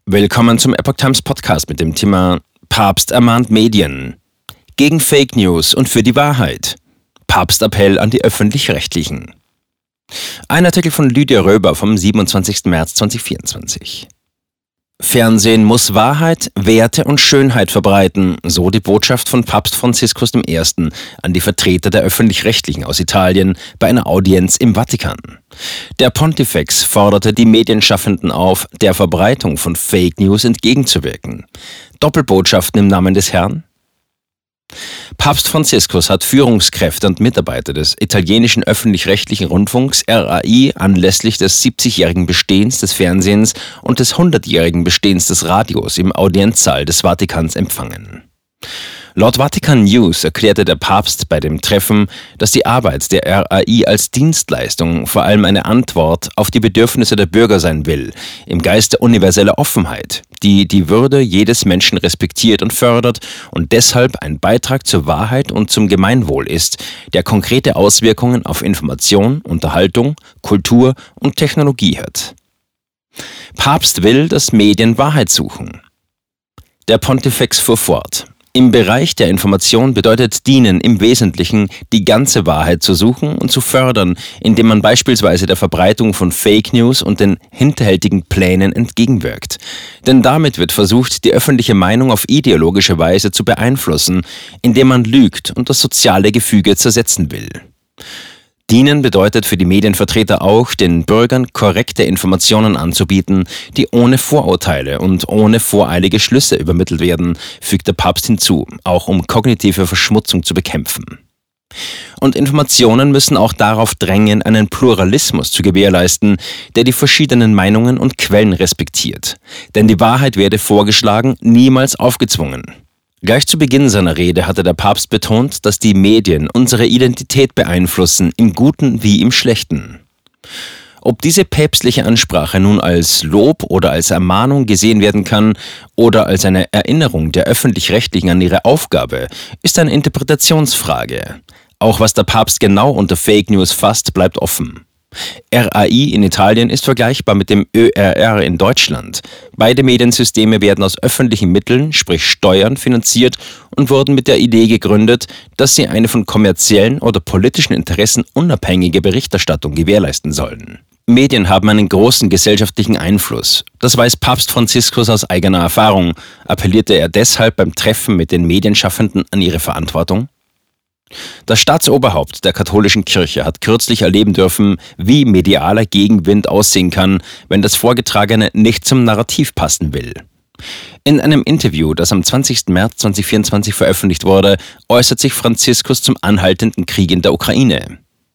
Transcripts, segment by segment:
Willkommen zum Epoch Times Podcast mit dem Thema Papst ermahnt Medien. Gegen Fake News und für die Wahrheit. Papstappell an die Öffentlich-Rechtlichen. Ein Artikel von Lydia Röber vom 27. März 2024. Fernsehen muss Wahrheit, Werte und Schönheit verbreiten, so die Botschaft von Papst Franziskus I. an die Vertreter der Öffentlich-Rechtlichen aus Italien bei einer Audienz im Vatikan. Der Pontifex forderte die Medienschaffenden auf, der Verbreitung von Fake News entgegenzuwirken. Doppelbotschaften im Namen des Herrn? Papst Franziskus hat Führungskräfte und Mitarbeiter des italienischen öffentlich-rechtlichen Rundfunks RAI anlässlich des 70-jährigen Bestehens des Fernsehens und des 100-jährigen Bestehens des Radios im Audienzsaal des Vatikans empfangen. Laut Vatikan News erklärte der Papst bei dem Treffen, dass die Arbeit der RAI als Dienstleistung vor allem eine Antwort auf die Bedürfnisse der Bürger sein will, im Geiste universeller Offenheit, die die Würde jedes Menschen respektiert und fördert und deshalb ein Beitrag zur Wahrheit und zum Gemeinwohl ist, der konkrete Auswirkungen auf Information, Unterhaltung, Kultur und Technologie hat. Papst will, dass Medien Wahrheit suchen. Der Pontifex fuhr fort. Im Bereich der Information bedeutet Dienen im Wesentlichen, die ganze Wahrheit zu suchen und zu fördern, indem man beispielsweise der Verbreitung von Fake News und den hinterhältigen Plänen entgegenwirkt. Denn damit wird versucht, die öffentliche Meinung auf ideologische Weise zu beeinflussen, indem man lügt und das soziale Gefüge zersetzen will. Dienen bedeutet für die Medienvertreter auch, den Bürgern korrekte Informationen anzubieten, die ohne Vorurteile und ohne voreilige Schlüsse übermittelt werden, fügt der Papst hinzu, auch um kognitive Verschmutzung zu bekämpfen. Und Informationen müssen auch darauf drängen, einen Pluralismus zu gewährleisten, der die verschiedenen Meinungen und Quellen respektiert. Denn die Wahrheit werde vorgeschlagen, niemals aufgezwungen. Gleich zu Beginn seiner Rede hatte der Papst betont, dass die Medien unsere Identität beeinflussen, im Guten wie im Schlechten. Ob diese päpstliche Ansprache nun als Lob oder als Ermahnung gesehen werden kann oder als eine Erinnerung der Öffentlich-Rechtlichen an ihre Aufgabe, ist eine Interpretationsfrage. Auch was der Papst genau unter Fake News fasst, bleibt offen. RAI in Italien ist vergleichbar mit dem ÖRR in Deutschland. Beide Mediensysteme werden aus öffentlichen Mitteln, sprich Steuern, finanziert und wurden mit der Idee gegründet, dass sie eine von kommerziellen oder politischen Interessen unabhängige Berichterstattung gewährleisten sollen. Medien haben einen großen gesellschaftlichen Einfluss. Das weiß Papst Franziskus aus eigener Erfahrung. Appellierte er deshalb beim Treffen mit den Medienschaffenden an ihre Verantwortung? Das Staatsoberhaupt der katholischen Kirche hat kürzlich erleben dürfen, wie medialer Gegenwind aussehen kann, wenn das Vorgetragene nicht zum Narrativ passen will. In einem Interview, das am 20. März 2024 veröffentlicht wurde, äußert sich Franziskus zum anhaltenden Krieg in der Ukraine.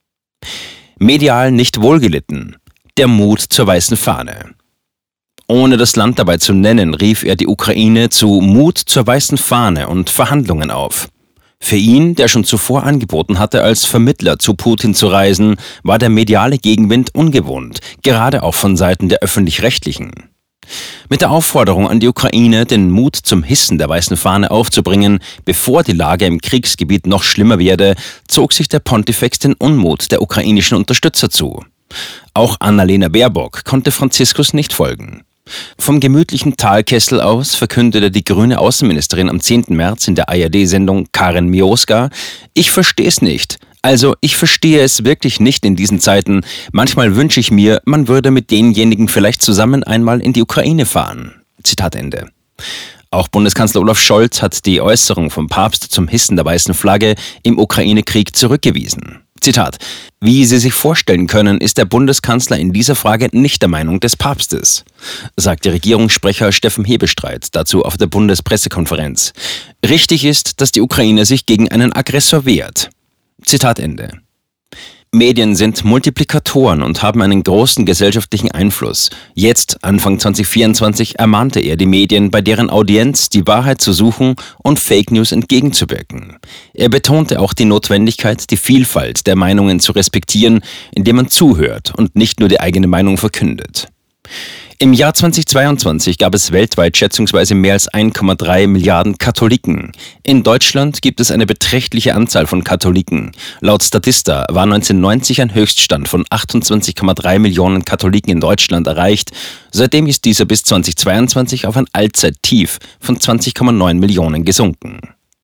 Medial nicht wohlgelitten. Der Mut zur weißen Fahne. Ohne das Land dabei zu nennen, rief er die Ukraine zu Mut zur weißen Fahne und Verhandlungen auf. Für ihn, der schon zuvor angeboten hatte, als Vermittler zu Putin zu reisen, war der mediale Gegenwind ungewohnt, gerade auch von Seiten der Öffentlich-Rechtlichen. Mit der Aufforderung an die Ukraine, den Mut zum Hissen der weißen Fahne aufzubringen, bevor die Lage im Kriegsgebiet noch schlimmer werde, zog sich der Pontifex den Unmut der ukrainischen Unterstützer zu. Auch Annalena Baerbock konnte Franziskus nicht folgen. Vom gemütlichen Talkessel aus verkündete die grüne Außenministerin am 10. März in der ARD-Sendung Karen Mioska: Ich verstehe es nicht. Also ich verstehe es wirklich nicht in diesen Zeiten. Manchmal wünsche ich mir, man würde mit denjenigen vielleicht zusammen einmal in die Ukraine fahren. Zitat Ende. Auch Bundeskanzler Olaf Scholz hat die Äußerung vom Papst zum Hissen der weißen Flagge im Ukraine-Krieg zurückgewiesen. Zitat: Wie Sie sich vorstellen können, ist der Bundeskanzler in dieser Frage nicht der Meinung des Papstes, sagte Regierungssprecher Steffen Hebestreit dazu auf der Bundespressekonferenz. Richtig ist, dass die Ukraine sich gegen einen Aggressor wehrt. Zitat Ende. Medien sind Multiplikatoren und haben einen großen gesellschaftlichen Einfluss. Jetzt, Anfang 2024, ermahnte er die Medien, bei deren Audienz die Wahrheit zu suchen und Fake News entgegenzuwirken. Er betonte auch die Notwendigkeit, die Vielfalt der Meinungen zu respektieren, indem man zuhört und nicht nur die eigene Meinung verkündet. Im Jahr 2022 gab es weltweit schätzungsweise mehr als 1,3 Milliarden Katholiken. In Deutschland gibt es eine beträchtliche Anzahl von Katholiken. Laut Statista war 1990 ein Höchststand von 28,3 Millionen Katholiken in Deutschland erreicht. Seitdem ist dieser bis 2022 auf ein Allzeittief von 20,9 Millionen gesunken.